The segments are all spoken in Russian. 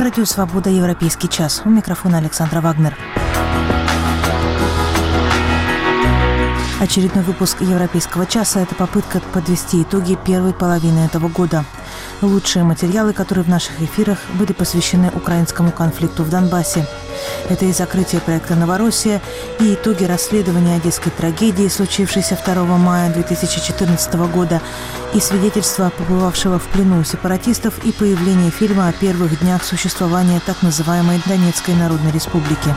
Радио «Свобода», Европейский час. У микрофона Александра Вагнер. Очередной выпуск Европейского часа – это попытка подвести итоги первой половины этого года. Лучшие материалы, которые в наших эфирах были посвящены украинскому конфликту в Донбассе. Это и закрытие проекта «Новороссия», и итоги расследования одесской трагедии, случившейся 2 мая 2014 года, и свидетельства побывавшего в плену сепаратистов, и появление фильма о первых днях существования так называемой Донецкой Народной Республики.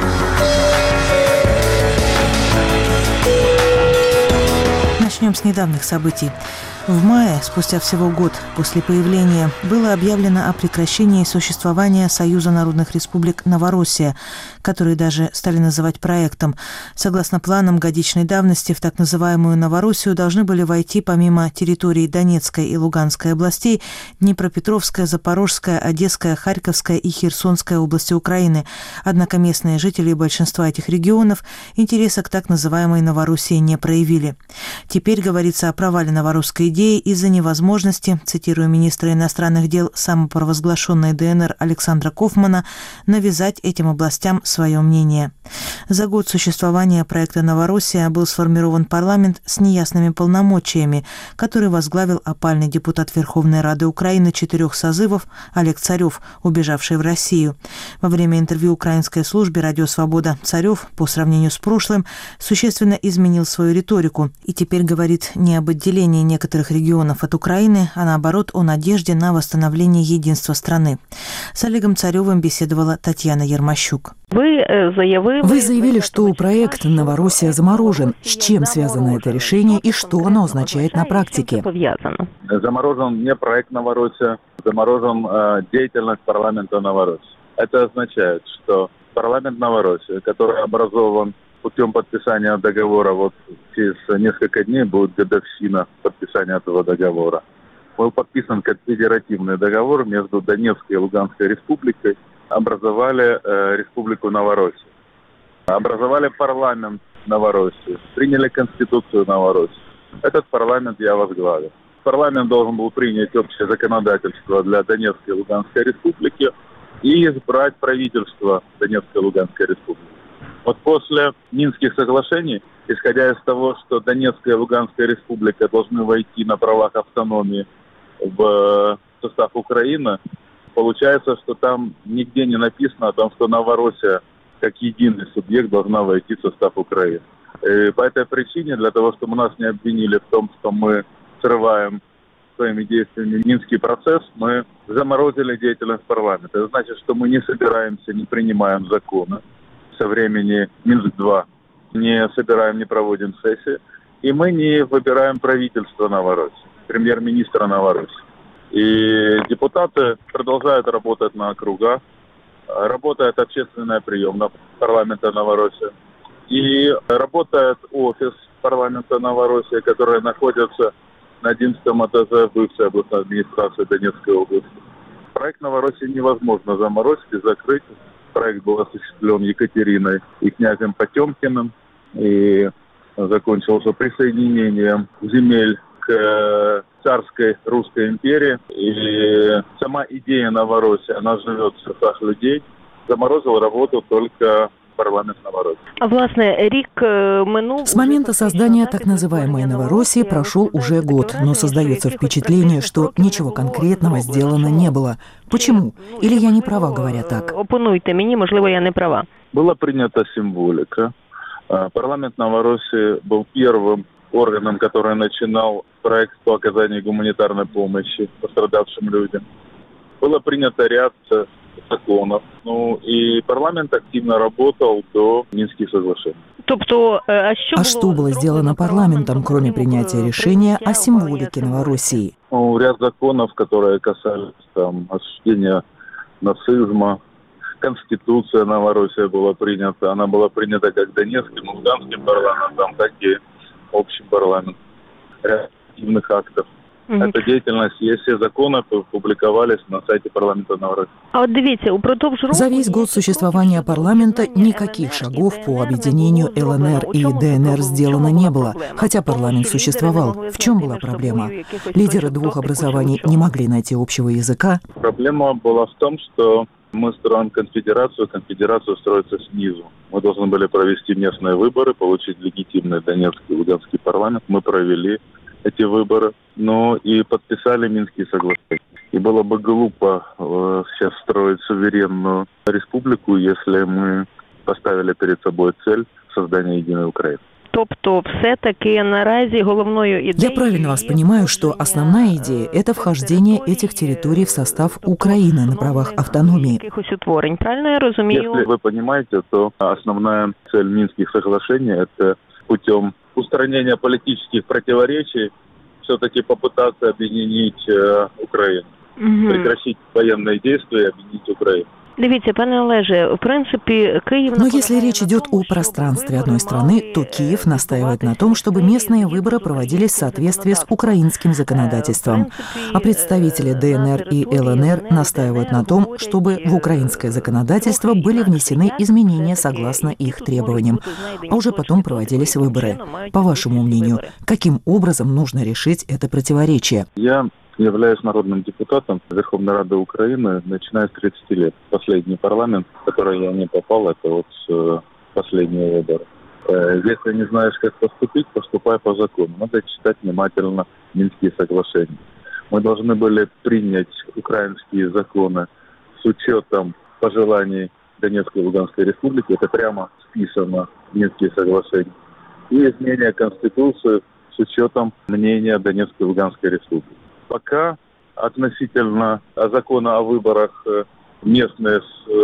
Начнем с недавних событий. В мае, спустя всего год после появления, было объявлено о прекращении существования Союза народных республик «Новороссия», который даже стали называть проектом. Согласно планам годичной давности, в так называемую Новороссию должны были войти помимо территорий Донецкой и Луганской областей Днепропетровская, Запорожская, Одесская, Харьковская и Херсонская области Украины. Однако местные жители большинства этих регионов интереса к так называемой Новороссии не проявили. Теперь говорится о провале новорусской идеи из-за невозможности, цитирую министра иностранных дел самопровозглашенной ДНР Александра Кофмана, навязать этим областям свое мнение. За год существования проекта «Новороссия» был сформирован парламент с неясными полномочиями, который возглавил опальный депутат Верховной Рады Украины 4 созывов Олег Царев, убежавший в Россию. Во время интервью украинской службе «Радио Свобода» Царев, по сравнению с прошлым, существенно изменил свою риторику и теперь говорит не об отделении некоторых регионов от Украины, а наоборот о надежде на восстановление единства страны. С Олегом Царевым беседовала Татьяна Ермощук. Вы заявили, что проект «Новороссия» заморожен. С чем связано это решение и что оно означает на практике? Заморожен не проект «Новороссия», заморожен деятельность парламента «Новороссия». Это означает, что парламент «Новороссия», который образован путем подписания договора, вот через несколько дней будет годовщина подписания этого договора. Был подписан конфедеративный договор между Донецкой и Луганской республикой, образовали республику Новороссию. Образовали парламент Новороссии, приняли конституцию Новороссии. Этот парламент я возглавил. Парламент должен был принять общее законодательство для Донецкой и Луганской республики и избрать правительство Донецкой и Луганской республики. Вот после Минских соглашений, исходя из того, что Донецкая и Луганская республика должны войти на правах автономии в состав Украины, получается, что там нигде не написано о том, что Новороссия как единый субъект должна войти в состав Украины. И по этой причине, для того, чтобы нас не обвинили в том, что мы срываем своими действиями Минский процесс, мы заморозили деятельность парламента. Это значит, что мы не собираемся, не принимаем законы со времени Минск-2, не собираем, не проводим сессии, и мы не выбираем правительство Новороссии, премьер-министра Новороссии. И депутаты продолжают работать на округах, работает общественная приемная парламента Новороссии, и работает офис парламента Новороссии, который находится на 11-м этаже бывшей областной администрации Донецкой области. Проект «Новороссии» невозможно заморозить и закрыть. Проект был осуществлен Екатериной и князем Потемкиным и закончился присоединением земель к царской Русской империи. И сама идея Новороссии, она живет в сердцах людей. Заморозил работу только парламент Новороссии. С момента создания так называемой Новороссии прошел уже год, но создается впечатление, что ничего конкретного сделано не было. Почему? Или я не права, говоря так? Опонуйте мені, можливо, я не права. Была принята символика. Парламент Новороссии был первым органом, который начинал проект по оказанию гуманитарной помощи пострадавшим людям. Было принято ряд законов. И парламент активно работал до Минских соглашений. А что было сделано парламентом, кроме принятия решения о символике Новороссии? Ряд законов, которые касались осуждения нацизма. Конституция Новороссии была принята. Она была принята как Донецким, Луганским парламентом, так и общим парламентом. Ряд активных актов. Эта деятельность, все законы публиковались на сайте парламента Новороссии. За весь год существования парламента никаких шагов по объединению ЛНР и ДНР сделано не было, хотя парламент существовал. В чем была проблема? Лидеры двух образований не могли найти общего языка? Проблема была в том, что Мы строим конфедерацию, конфедерация строится снизу. Мы должны были провести местные выборы, получить легитимный Донецкий и Луганский парламент. Мы провели эти выборы, но и подписали Минские соглашения. И было бы глупо сейчас строить суверенную республику, если мы поставили перед собой цель создания единой Украины. Тобто все-таки наразі головною ідеєю... Я правильно вас понимаю, что основная идея – это вхождение этих территорий в состав Украины на правах автономии. Якихось утворень, правильно я розумію? Если вы понимаете, то основная цель Минских соглашений – это путем устранения политических противоречий все-таки попытаться объединить Украину. Прекратить военные действия и объединить Украину. Дивіться, пане Олеже, в принципе, Киев... Но если речь идет о пространстве одной страны, то Киев настаивает на том, чтобы местные выборы проводились в соответствии с украинским законодательством. А представители ДНР и ЛНР настаивают на том, чтобы в украинское законодательство были внесены изменения согласно их требованиям, а уже потом проводились выборы. По вашему мнению, каким образом нужно решить это противоречие? Я являюсь народным депутатом Верховной Рады Украины, начиная с 30 лет. Последний парламент, в который я не попал, это вот последние выборы. Если не знаешь, как поступить, поступай по закону. Надо читать внимательно Минские соглашения. Мы должны были принять украинские законы с учетом пожеланий Донецкой и Луганской республики. Это прямо вписано в Минские соглашения. И изменение Конституции с учетом мнения Донецкой и Луганской республики. Пока относительно закона о выборах местные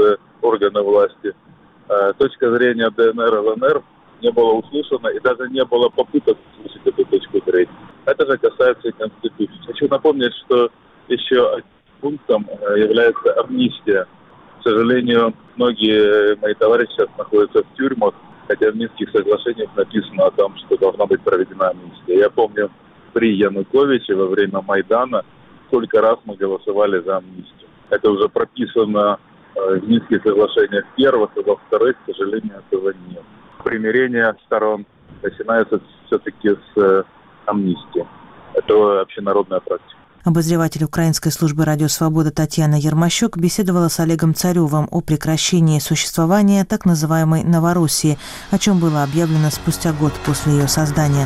органы власти, точка зрения ДНР и ЛНР не была услышана и даже не было попыток услышать эту точку зрения. Это же касается и Конституции. Хочу напомнить, что еще одним пунктом является амнистия. К сожалению, многие мои товарищи сейчас находятся в тюрьмах, хотя в Минских соглашениях написано о том, что должна быть проведена амнистия. Я помню, при Януковиче во время Майдана сколько раз мы голосовали за амнистию. Это уже прописано в Минских соглашениях первых, и во-вторых, к сожалению, этого нет. Примирение сторон начинается все-таки с амнистии. Это общенародная практика. Обозреватель Украинской службы «Радио Свобода» Татьяна Ермощук беседовала с Олегом Царевым о прекращении существования так называемой Новороссии, о чем было объявлено спустя год после ее создания.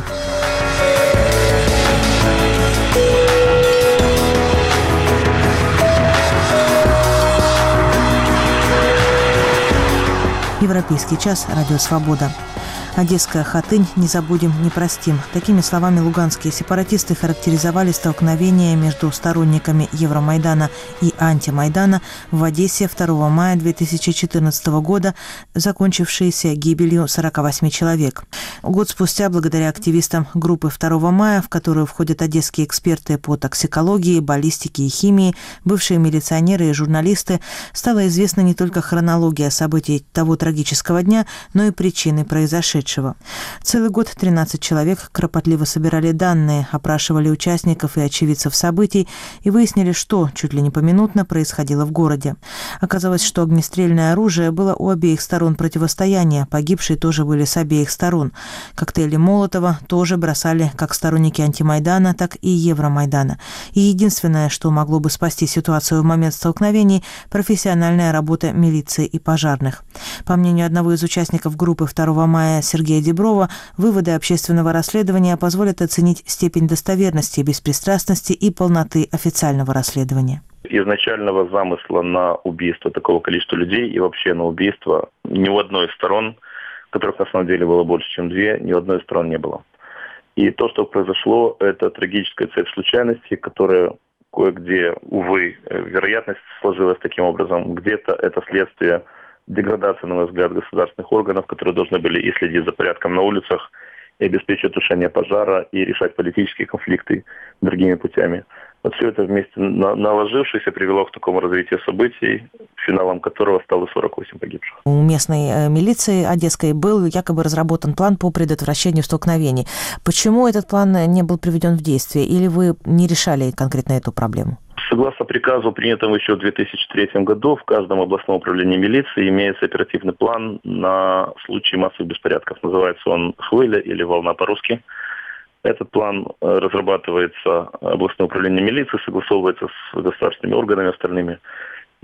Европейский час. Радио Свобода. Одесская Хатынь «Не забудем, не простим». Такими словами луганские сепаратисты характеризовали столкновение между сторонниками Евромайдана и антимайдана в Одессе 2 мая 2014 года, закончившееся гибелью 48 человек. Год спустя, благодаря активистам группы 2 мая, в которую входят одесские эксперты по токсикологии, баллистике и химии, бывшие милиционеры и журналисты, стала известна не только хронология событий того трагического дня, но и причины произошедшего. Целый год 13 человек кропотливо собирали данные, опрашивали участников и очевидцев событий и выяснили, что чуть ли не поминутно происходило в городе. Оказалось, что огнестрельное оружие было у обеих сторон противостояния, погибшие тоже были с обеих сторон. Коктейли Молотова тоже бросали как сторонники антимайдана, так и Евромайдана. И единственное, что могло бы спасти ситуацию в момент столкновений – профессиональная работа милиции и пожарных. По мнению одного из участников группы 2 мая Сергея Деброва, выводы общественного расследования позволят оценить степень достоверности, беспристрастности и полноты официального расследования. Изначального замысла на убийство такого количества людей и вообще на убийство ни у одной из сторон, которых на самом деле было больше, чем две, ни у одной из сторон не было. И то, что произошло, это трагическая цепь случайностей, которая кое-где, увы, вероятность сложилась таким образом. Где-то это следствие деградации, на мой взгляд, государственных органов, которые должны были и следить за порядком на улицах, и обеспечивать тушение пожара, и решать политические конфликты другими путями. Вот все это вместе наложившееся привело к такому развитию событий, финалом которого стало 48 погибших. У местной милиции одесской был якобы разработан план по предотвращению столкновений. Почему этот план не был приведен в действие? Или вы не решали конкретно эту проблему? Согласно приказу, принятому еще в 2003 году, в каждом областном управлении милиции имеется оперативный план на случай массовых беспорядков. Называется он «Хвиля» или «Волна» по-русски. Этот план разрабатывается областным управлением милиции, согласовывается с государственными органами остальными.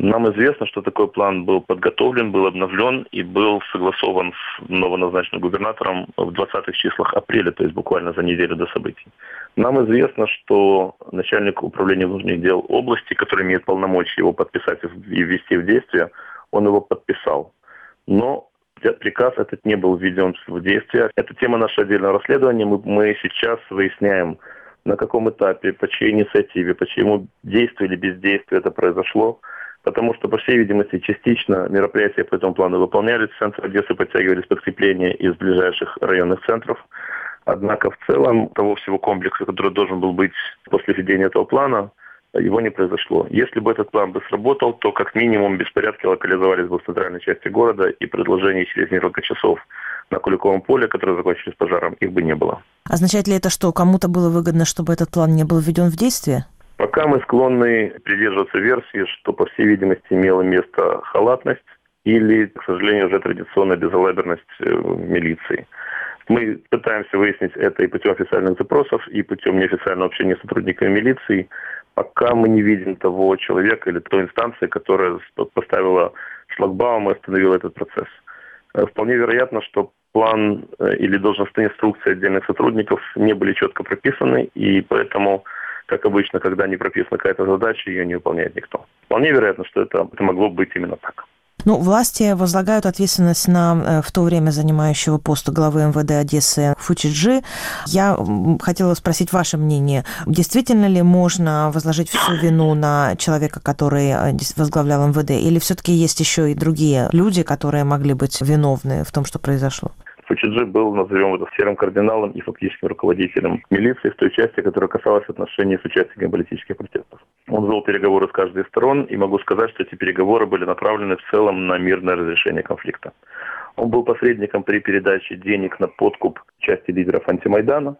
Нам известно, что такой план был подготовлен, был обновлен и был согласован с новоназначенным губернатором в 20-х числах апреля, то есть буквально за неделю до событий. Нам известно, что начальник управления внутренних дел области, который имеет полномочия его подписать и ввести в действие, он его подписал. Но приказ этот не был введен в действие. Это тема нашего отдельного расследования. Мы сейчас выясняем, на каком этапе, по чьей инициативе, по чьему действию или бездействию это произошло. Потому что, по всей видимости, частично мероприятия по этому плану выполнялись. В центр Одессы подтягивались подкрепления из ближайших районных центров. Однако в целом того всего комплекса, который должен был быть после введения этого плана, его не произошло. Если бы этот план бы сработал, то как минимум беспорядки локализовались бы в центральной части города, и предложений через несколько часов на Куликовом поле, которые закончились пожаром, их бы не было. Означает ли это, что кому-то было выгодно, чтобы этот план не был введен в действие? Пока мы склонны придерживаться версии, что, по всей видимости, имела место халатность или, к сожалению, уже традиционная безалаберность милиции. Мы пытаемся выяснить это и путем официальных запросов, и путем неофициального общения с сотрудниками милиции, пока мы не видим того человека или той инстанции, которая поставила шлагбаум и остановила этот процесс. Вполне вероятно, что план или должностные инструкции отдельных сотрудников не были четко прописаны, и поэтому, как обычно, когда не прописана какая-то задача, ее не выполняет никто. Вполне вероятно, что это могло быть именно так. Власти возлагают ответственность на в то время занимающего пост главы МВД Одессы Фучиджи. Я хотела спросить ваше мнение. Действительно ли можно возложить всю вину на человека, который возглавлял МВД, или все-таки есть еще и другие люди, которые могли быть виновны в том, что произошло? Фучиджи был, назовем это, серым кардиналом и фактическим руководителем милиции в той части, которая касалась отношений с участниками политических протестов. Он вел переговоры с каждой из сторон, и могу сказать, что эти переговоры были направлены в целом на мирное разрешение конфликта. Он был посредником при передаче денег на подкуп части лидеров антимайдана.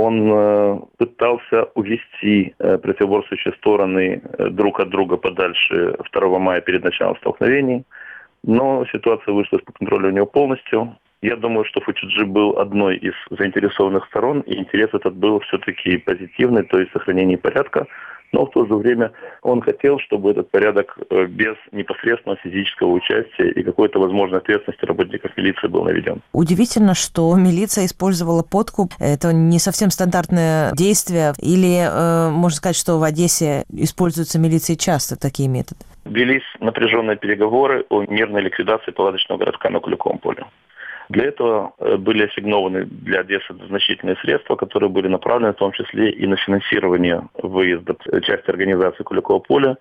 Он пытался увести противоборствующие стороны друг от друга подальше 2 мая перед началом столкновений, но ситуация вышла из-под контроля у него полностью. Я думаю, что Фучиджи был одной из заинтересованных сторон, и интерес этот был все-таки позитивный, то есть сохранение порядка, но в то же время он хотел, чтобы этот порядок без непосредственного физического участия и какой-то возможной ответственности работников милиции был наведен. Удивительно, что милиция использовала подкуп. Это не совсем стандартное действие, или можно сказать, что в Одессе используются милицией часто такие методы? Велись напряженные переговоры о мирной ликвидации палаточного городка на Куликовом поле. Для этого были ассигнованы для Одессы значительные средства, которые были направлены в том числе и на финансирование выезда части организации Куликового поля,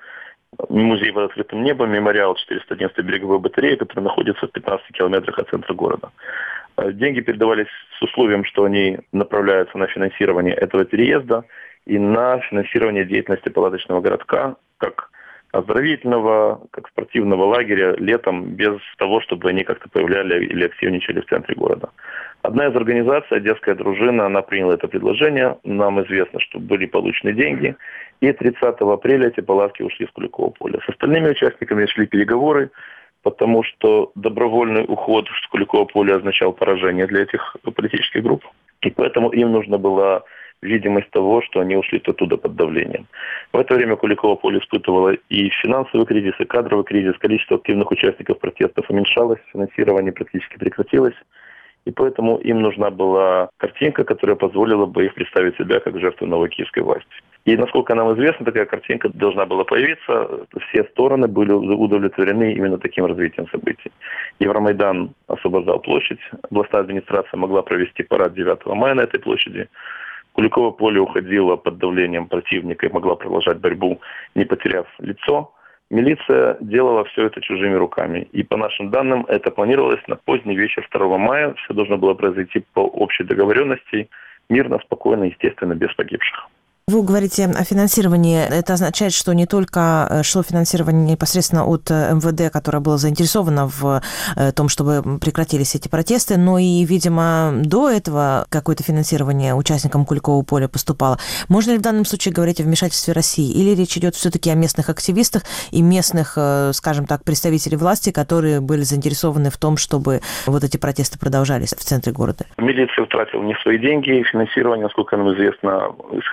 музей под открытым небом, мемориал 411-й береговой батареи, который находится в 15 километрах от центра города. Деньги передавались с условием, что они направляются на финансирование этого переезда и на финансирование деятельности палаточного городка, как оздоровительного, как спортивного лагеря летом, без того, чтобы они как-то появляли или активничали в центре города. Одна из организаций, Одесская дружина, она приняла это предложение. Нам известно, что были получены деньги. И 30 апреля эти палатки ушли с Куликового поля. С остальными участниками шли переговоры, потому что добровольный уход с Куликового поля означал поражение для этих политических групп. И поэтому им нужно было видимость того, что они ушли оттуда под давлением. В это время Куликово поле испытывало и финансовый кризис, и кадровый кризис. Количество активных участников протестов уменьшалось, финансирование практически прекратилось. И поэтому им нужна была картинка, которая позволила бы их представить себя как жертву новой киевской власти. И, насколько нам известно, такая картинка должна была появиться. Все стороны были удовлетворены именно таким развитием событий. Евромайдан освобождал площадь. Областная администрация могла провести парад 9 мая на этой площади. Куликово поле уходило под давлением противника и могла продолжать борьбу, не потеряв лицо. Милиция делала все это чужими руками. И по нашим данным, это планировалось на поздний вечер 2 мая. Все должно было произойти по общей договоренности, мирно, спокойно, естественно, без погибших. Вы говорите о финансировании. Это означает, что не только шло финансирование непосредственно от МВД, которое было заинтересовано в том, чтобы прекратились эти протесты, но и, видимо, до этого какое-то финансирование участникам Куликового поля поступало. Можно ли в данном случае говорить о вмешательстве России? Или речь идет все-таки о местных активистах и местных, скажем так, представителей власти, которые были заинтересованы в том, чтобы вот эти протесты продолжались в центре города? Милиция утратила не свои деньги. Финансирование, насколько нам известно, исходило от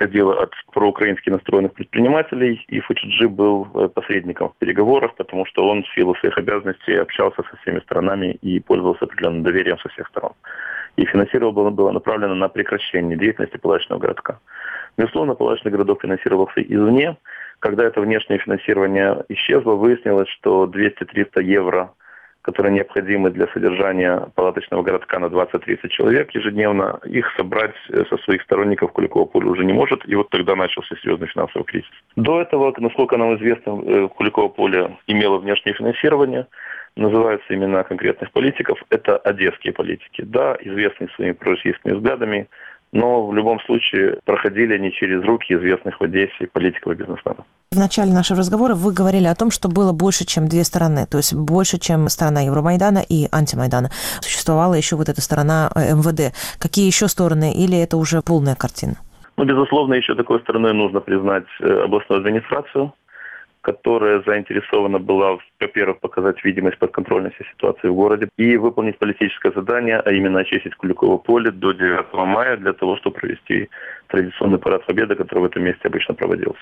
от проукраински настроенных предпринимателей, и Фучиджи был посредником в переговорах, потому что он в силу своих обязанностей общался со всеми сторонами и пользовался определенным доверием со всех сторон. И финансирование было направлено на прекращение деятельности палаточного городка. Безусловно, палаточный городок финансировался извне. Когда это внешнее финансирование исчезло, выяснилось, что 200-300 евро, которые необходимы для содержания палаточного городка на 20-30 человек ежедневно, их собрать со своих сторонников Куликово поле уже не может, и вот тогда начался серьезный финансовый кризис. До этого, насколько нам известно, Куликово поле имело внешнее финансирование, называются имена конкретных политиков, это одесские политики, да, известные своими пророссийскими взглядами, но в любом случае проходили они через руки известных в Одессе политиков и бизнесменов. В начале нашего разговора вы говорили о том, что было больше, чем две стороны, то есть больше, чем сторона Евромайдана и антимайдана. Существовала еще вот эта сторона МВД. Какие еще стороны, или это уже полная картина? Безусловно, еще такой стороной нужно признать областную администрацию, которая заинтересована была, во-первых, показать видимость подконтрольности ситуации в городе и выполнить политическое задание, а именно очистить Куликово поле до 9 мая для того, чтобы провести традиционный парад Победы, который в этом месте обычно проводился.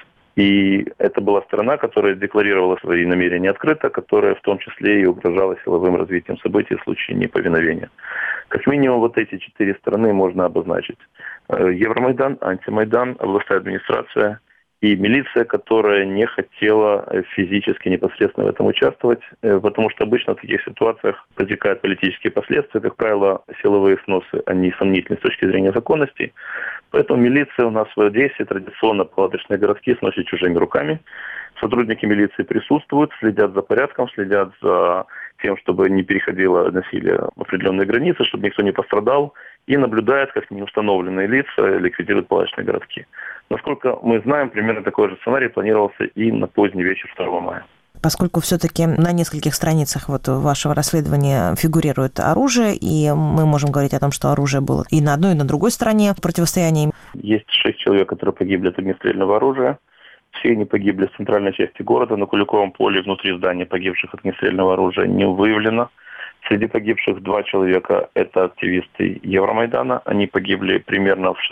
И это была сторона, которая декларировала свои намерения открыто, которая в том числе и угрожала силовым развитием событий в случае неповиновения. Как минимум вот эти 4 стороны можно обозначить. Евромайдан, антимайдан, областная администрация и милиция, которая не хотела физически непосредственно в этом участвовать, потому что обычно в таких ситуациях протекают политические последствия. Как правило, силовые сносы, они сомнительны с точки зрения законности. Поэтому милиция у нас в Одессе традиционно палаточные городки сносит чужими руками. Сотрудники милиции присутствуют, следят за порядком, следят за тем, чтобы не переходило насилие в определенные границы, чтобы никто не пострадал, и наблюдают, как неустановленные лица ликвидируют палаточные городки. Насколько мы знаем, примерно такой же сценарий планировался и на поздний вечер 2 мая. Поскольку все-таки на нескольких страницах вашего расследования фигурирует оружие, и мы можем говорить о том, что оружие было и на одной, и на другой стороне в противостоянии. Есть 6 человек, которые погибли от огнестрельного оружия. Все они погибли в центральной части города. На Куликовом поле внутри здания погибших от огнестрельного оружия не выявлено. Среди погибших 2 человека – это активисты Евромайдана. Они погибли примерно в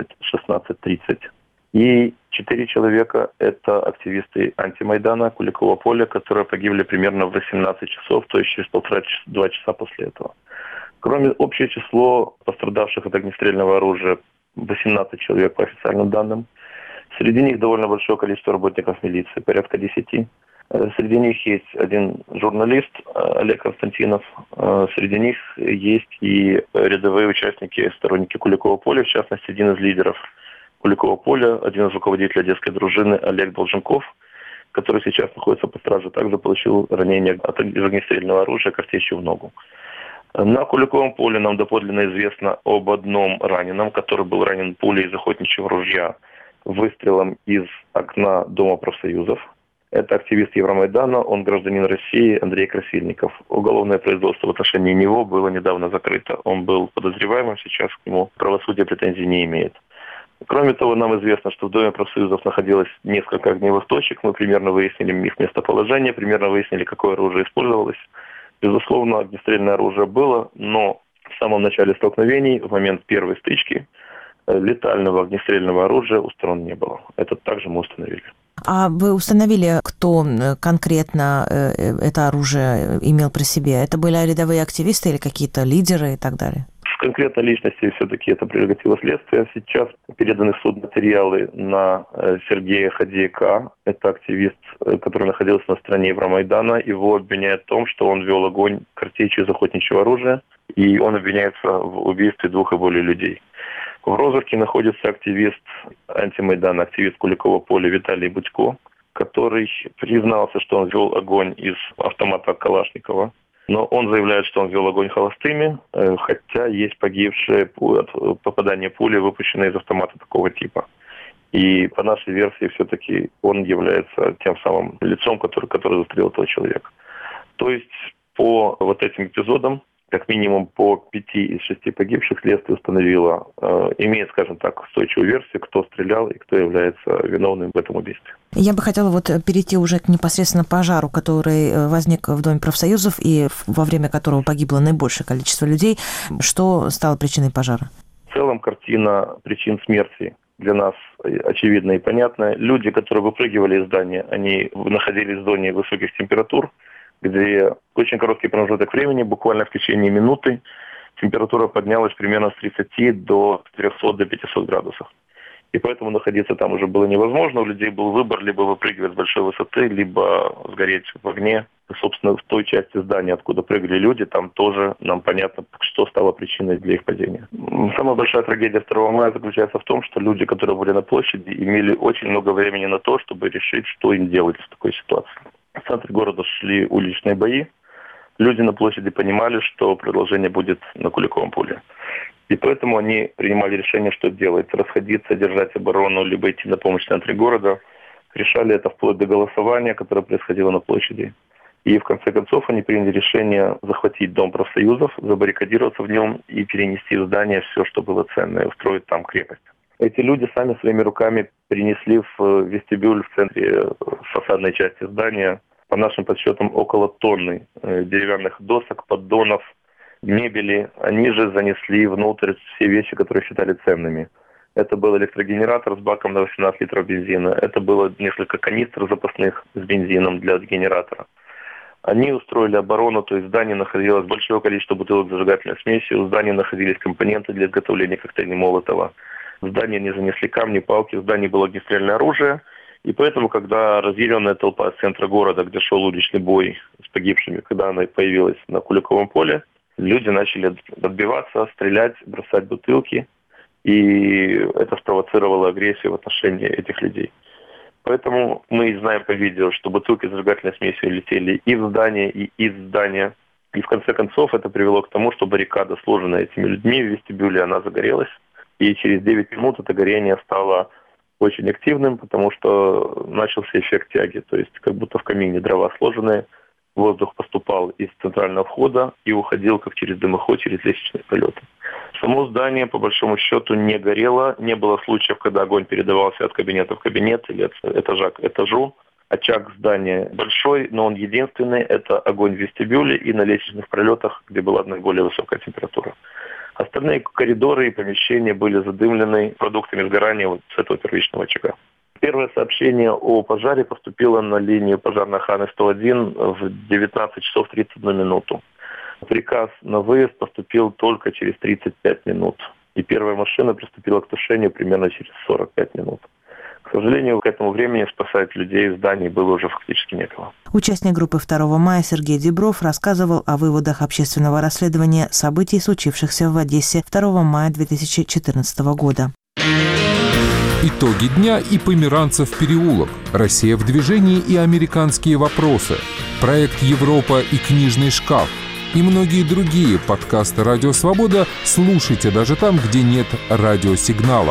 16:30. И 4 человека – это активисты антимайдана Куликового поля, которые погибли примерно в 18 часов, то есть через 1,5-2 часа после этого. Кроме общее число пострадавших от огнестрельного оружия – 18 человек по официальным данным. Среди них довольно большое количество работников милиции, порядка 10. Среди них есть один журналист, Олег Константинов. Среди них есть и рядовые участники, сторонники Куликового поля, в частности, один из лидеров Куликового поля, один из руководителей одесской дружины Олег Долженков, который сейчас находится под стражей, также получил ранение от огнестрельного оружия картечью в ногу. На Куликовом поле нам доподлинно известно об одном раненом, который был ранен пулей из охотничьего ружья выстрелом из окна Дома профсоюзов. Это активист Евромайдана, он гражданин России, Андрей Красильников. Уголовное производство в отношении него было недавно закрыто. Он был подозреваемым, сейчас к нему правосудие претензий не имеет. Кроме того, нам известно, что в Доме профсоюзов находилось несколько огневых точек. Мы примерно выяснили их местоположение, примерно выяснили, какое оружие использовалось. Безусловно, огнестрельное оружие было, но в самом начале столкновений, в момент первой стычки, летального огнестрельного оружия у сторон не было. Это также мы установили. А вы установили, кто конкретно это оружие имел при себе? Это были рядовые активисты или какие-то лидеры и так далее? С конкретной личностью все-таки это прерогатива следствия. Сейчас переданы в суд материалы на Сергея Ходейка. Это активист, который находился на стороне Евромайдана. Его обвиняют в том, что он вел огонь картечью из охотничьего оружия, и он обвиняется в убийстве 2 и более людей. В розыске находится активист антимайдана, активист Куликового поля Виталий Будько, который признался, что он вел огонь из автомата Калашникова. Но он заявляет, что он вел огонь холостыми, хотя есть погибшие от попадания пули, выпущенной из автомата такого типа. И по нашей версии все-таки он является тем самым лицом, который застрелил этого человека. То есть по вот этим эпизодам, как минимум по 5 из 6 погибших, следствие установило, имеет, скажем так, устойчивую версию, кто стрелял и кто является виновным в этом убийстве. Я бы хотела перейти уже к непосредственно пожару, который возник в Доме профсоюзов и во время которого погибло наибольшее количество людей. Что стало причиной пожара? В целом картина причин смерти для нас очевидная и понятная. Люди, которые выпрыгивали из здания, они находились в зоне высоких температур, где очень короткий промежуток времени, буквально в течение минуты, температура поднялась примерно с 30 до 300-500 градусов. И поэтому находиться там уже было невозможно. У людей был выбор либо выпрыгивать с большой высоты, либо сгореть в огне. Собственно, в той части здания, откуда прыгали люди, там тоже нам понятно, что стало причиной для их падения. Самая большая трагедия 2 мая заключается в том, что люди, которые были на площади, имели очень много времени на то, чтобы решить, что им делать в такой ситуации. В центре города шли уличные бои. Люди на площади понимали, что продолжение будет на Куликовом поле. И поэтому они принимали решение, что делать. Расходиться, держать оборону, либо идти на помощь в центре города. Решали это вплоть до голосования, которое происходило на площади. И в конце концов они приняли решение захватить Дом профсоюзов, забаррикадироваться в нем и перенести в здание все, что было ценное, устроить там крепость. Эти люди сами своими руками принесли в вестибюль в центре фасадной части здания, по нашим подсчетам, около тонны деревянных досок, поддонов, мебели. Они же занесли внутрь все вещи, которые считали ценными. Это был электрогенератор с баком на 18 литров бензина. Это было несколько канистр запасных с бензином для генератора. Они устроили оборону, то есть в здании находилось большое количество бутылок с зажигательной смесью, в здании находились компоненты для изготовления коктейлей Молотова. В здании они занесли камни, палки, в здании было огнестрельное оружие. И поэтому, когда разъяренная толпа с центра города, где шел уличный бой с погибшими, когда она появилась на Куликовом поле, люди начали отбиваться, стрелять, бросать бутылки. И это спровоцировало агрессию в отношении этих людей. Поэтому мы знаем по видео, что бутылки с зажигательной смесью летели и в здание, и из здания. И в конце концов это привело к тому, что баррикада, сложенная этими людьми в вестибюле, она загорелась. И через 9 минут это горение стало очень активным, потому что начался эффект тяги. То есть как будто в камине дрова сложенные, воздух поступал из центрального входа и уходил как через дымоход, через лестничные пролеты. Само здание, по большому счету, не горело. Не было случаев, когда огонь передавался от кабинета в кабинет или от этажа к этажу. Очаг здания большой, но он единственный. Это огонь в вестибюле и на лестничных пролетах, где была наиболее высокая температура. Остальные коридоры и помещения были задымлены продуктами сгорания вот с этого первичного очага. Первое сообщение о пожаре поступило на линию пожарной охраны 101 в 19 часов 31 минуту. Приказ на выезд поступил только через 35 минут. И первая машина приступила к тушению примерно через 45 минут. К сожалению, к этому времени спасать людей из зданий было уже фактически некого. Участник группы 2 мая Сергей Дебров рассказывал о выводах общественного расследования событий, случившихся в Одессе 2 мая 2014 года. Итоги дня и Померанцев переулок, Россия в движении и американские вопросы, проект Европа и книжный шкаф и многие другие подкасты «Радио Свобода» слушайте даже там, где нет радиосигнала.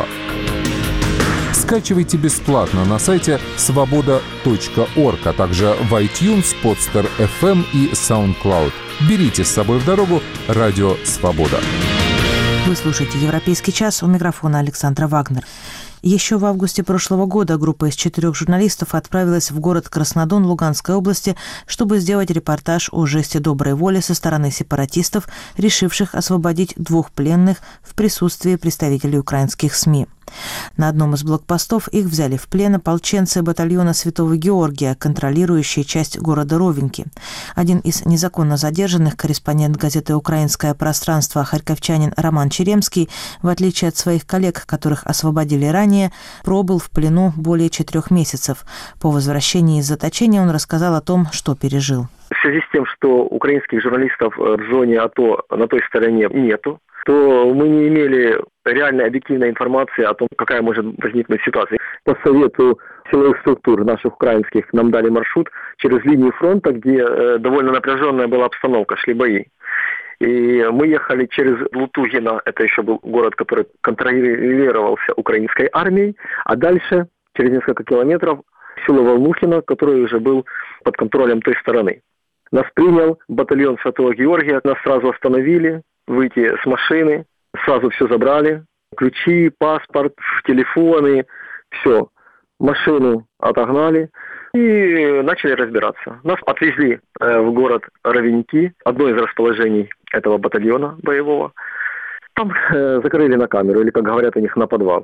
Скачивайте бесплатно на сайте svoboda.org, а также в iTunes, Podster FM и SoundCloud. Берите с собой в дорогу «Радио Свобода». Вы слушаете «Европейский час», у микрофона Александра Вагнер. Еще в августе прошлого года группа из 4 журналистов отправилась в город Краснодон Луганской области, чтобы сделать репортаж о жесте доброй воли со стороны сепаратистов, решивших освободить 2 пленных в присутствии представителей украинских СМИ. На одном из блокпостов их взяли в плен ополченцы батальона Святого Георгия, контролирующие часть города Ровеньки. Один из незаконно задержанных, корреспондент газеты «Украинское пространство» харьковчанин Роман Черемский, в отличие от своих коллег, которых освободили ранее, пробыл в плену более 4 месяцев. По возвращении из заточения он рассказал о том, что пережил. В связи с тем, что украинских журналистов в зоне АТО на той стороне нету, то мы не имели реальной объективной информации о том, какая может возникнуть ситуация. По совету силовых структур наших украинских нам дали маршрут через линию фронта, где довольно напряженная была обстановка, шли бои. И мы ехали через Лутугино, это еще был город, который контролировался украинской армией, а дальше, через несколько километров, село Волнухино, который уже был под контролем той стороны. Нас принял батальон Святого Георгия, нас сразу остановили, выйти с машины, сразу все забрали, ключи, паспорт, телефоны, все. Машину отогнали и начали разбираться. Нас отвезли в город Ровеньки, одно из расположений этого батальона боевого. Там закрыли на камеру, или, как говорят у них, на подвал.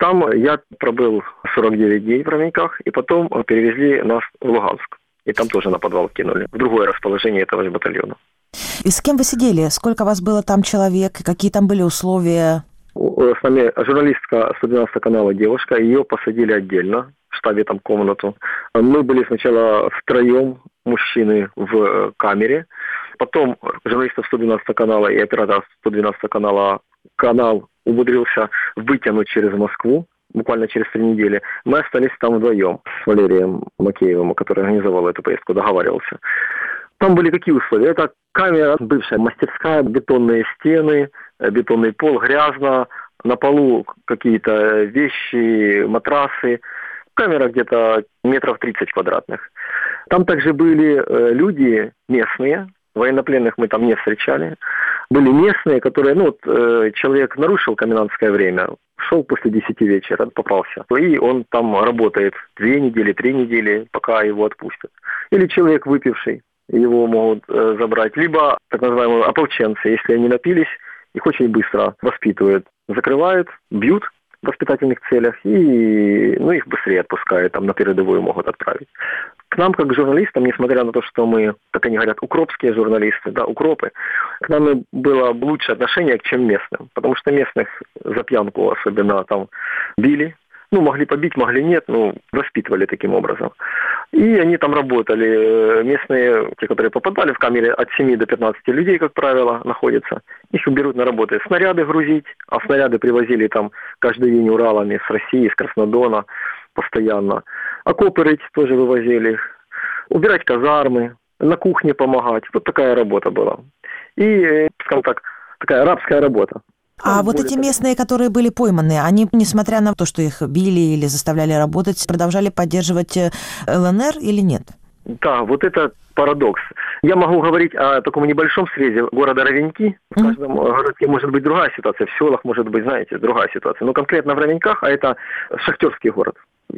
Там я пробыл 49 дней в Ровеньках, и потом перевезли нас в Луганск. И там тоже на подвал кинули, в другое расположение этого же батальона. И с кем вы сидели? Сколько вас было там человек? Какие там были условия? С нами журналистка 112 канала девушка, ее посадили отдельно, в штабе там комнату. Мы были сначала втроем, мужчины в камере. Потом журналистов 112 канала и оператор 112 канала канал умудрился вытянуть через Москву, буквально через 3 недели. Мы остались там вдвоем с Валерием Макеевым, который организовал эту поездку, договаривался. Там были какие условия? Это камера, бывшая мастерская, бетонные стены, бетонный пол, грязно, на полу какие-то вещи, матрасы. Камера где-то метров 30 квадратных. Там также были люди местные, военнопленных мы там не встречали. Были местные, которые, человек нарушил комендантское время, шел после 10 вечера, попался. И он там работает 2 недели, 3 недели, пока его отпустят. Или человек выпивший, его могут забрать. Либо так называемые ополченцы, если они напились, их очень быстро воспитывают. Закрывают, бьют в воспитательных целях и их быстрее отпускают, там на передовую могут отправить. К нам, как к журналистам, несмотря на то, что мы, как они говорят, укропские журналисты, да, укропы, к нам было лучшее отношение, чем местным. Потому что местных за пьянку особенно там били. Могли побить, могли нет, воспитывали таким образом. И они там работали. Местные, те, которые попадали в камере, от 7 до 15 людей, как правило, находятся. Их берут на работу снаряды грузить, а снаряды привозили там каждый день Уралами с России, с Краснодона постоянно. Окопы рыть тоже вывозили. Убирать казармы, на кухне помогать. Вот такая работа была. И, скажем так, такая рабская работа. А вот эти местные, которые были пойманы, они, несмотря на то, что их били или заставляли работать, продолжали поддерживать ЛНР или нет? Да, вот это парадокс. Я могу говорить о таком небольшом срезе города Ровеньки. В каждом городке может быть другая ситуация, в селах может быть, знаете, другая ситуация. Но конкретно в Ровеньках, а это шахтерский город,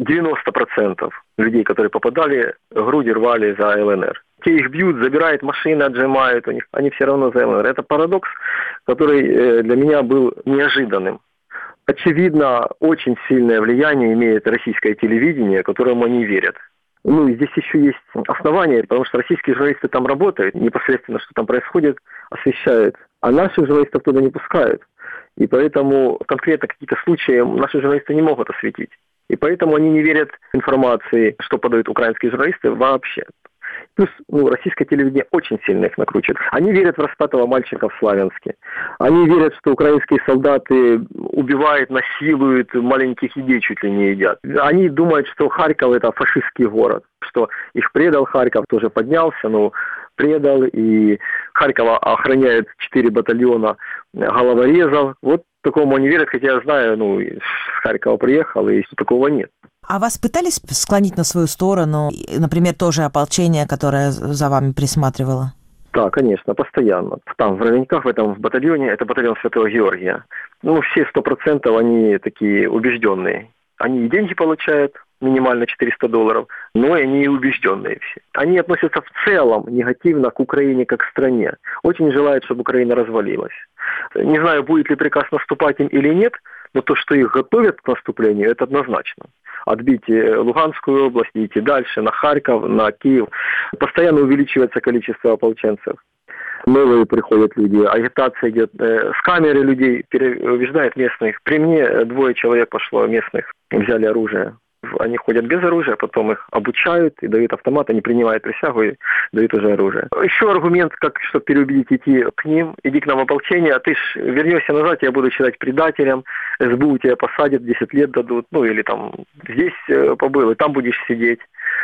90% людей, которые попадали, груди рвали за ЛНР. Те их бьют, забирают машины, отжимают у них, они все равно за ЛНР. Это парадокс, который для меня был неожиданным. Очевидно, очень сильное влияние имеет российское телевидение, которому они верят. Здесь еще есть основания, потому что российские журналисты там работают, непосредственно, что там происходит, освещают, а наших журналистов туда не пускают. И поэтому конкретно какие-то случаи наши журналисты не могут осветить. И поэтому они не верят информации, что подают украинские журналисты вообще. Плюс российское телевидение очень сильно их накручивает. Они верят в распятого мальчика в Славянске. Они верят, что украинские солдаты убивают, насилуют, маленьких детей чуть ли не едят. Они думают, что Харьков – это фашистский город, что их предал Харьков, тоже поднялся, предал, и Харькова охраняет 4 батальона головорезов. Вот такому они верят, хотя я знаю, с Харькова приехал, и такого нет. А вас пытались склонить на свою сторону, например, тоже ополчение, которое за вами присматривало? Да, конечно, постоянно. Там, в Ровеньках, в этом батальоне, это батальон Святого Георгия. Все 100% они такие убежденные. Они и деньги получают, минимально $400, но и они убежденные все. Они относятся в целом негативно к Украине как к стране. Очень желают, чтобы Украина развалилась. Не знаю, будет ли приказ наступать им или нет, но то, что их готовят к наступлению, это однозначно. Отбить Луганскую область, идти дальше, на Харьков, на Киев. Постоянно увеличивается количество ополченцев. Новые приходят люди, агитация идет, с камеры людей переубеждают местных. При мне 2 человек пошло местных, взяли оружие. Они ходят без оружия, потом их обучают и дают автомат, они принимают присягу и дают уже оружие. Еще аргумент, чтобы переубедить идти к ним, иди к нам в ополчение, а ты ж вернешься назад, я буду считать предателем, СБУ тебя посадят, 10 лет дадут, или там здесь побыл, и там будешь сидеть.